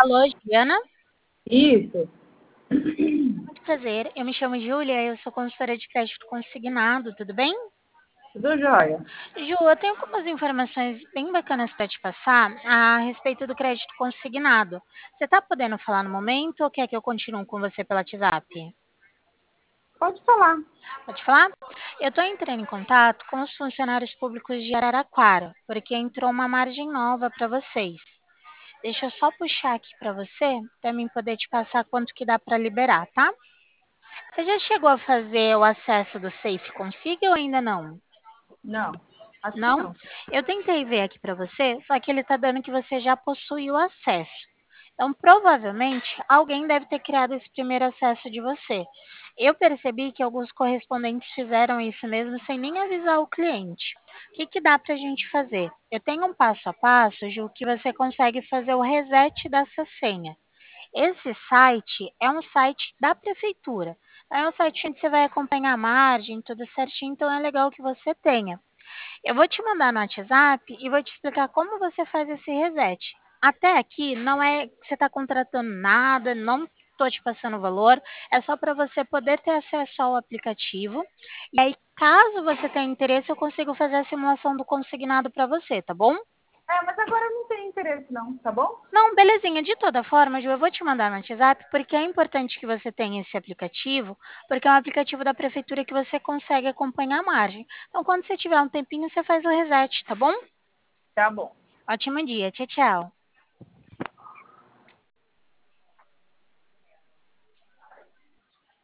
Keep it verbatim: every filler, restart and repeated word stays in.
Alô, Giana? Isso. Muito prazer. Eu me chamo Júlia, eu sou consultora de crédito consignado, tudo bem? Tudo jóia. Ju, eu tenho algumas informações bem bacanas para te passar a respeito do crédito consignado. Você está podendo falar no momento ou quer que eu continue com você pelo WhatsApp? Pode falar. Pode falar? Eu estou entrando em contato com os funcionários públicos de Araraquara, porque entrou uma margem nova para vocês. Deixa eu só puxar aqui para você, para mim poder te passar quanto que dá para liberar, tá? Você já chegou a fazer o acesso do Safe Config ou ainda não? Não, acho que Não? não. Eu tentei ver aqui para você, só que ele está dando que você já possui o acesso. Então, provavelmente, alguém deve ter criado esse primeiro acesso de você. Eu percebi que alguns correspondentes fizeram isso mesmo sem nem avisar o cliente. O que, que dá para a gente fazer? Eu tenho um passo a passo, Ju, que você consegue fazer o reset dessa senha. Esse site é um site da prefeitura. É um site onde você vai acompanhar a margem, tudo certinho, então é legal que você tenha. Eu vou te mandar no WhatsApp e vou te explicar como você faz esse reset. Até aqui não é que você está contratando nada, não estou te passando valor, é só para você poder ter acesso ao aplicativo. E aí, caso você tenha interesse, eu consigo fazer a simulação do consignado para você, tá bom? É, mas agora eu não tenho interesse não, tá bom? Não, belezinha. De toda forma, Ju, eu vou te mandar no WhatsApp, porque é importante que você tenha esse aplicativo, porque é um aplicativo da prefeitura que você consegue acompanhar a margem. Então, quando você tiver um tempinho, você faz o reset, tá bom? Tá bom. Ótimo dia. Tchau, tchau.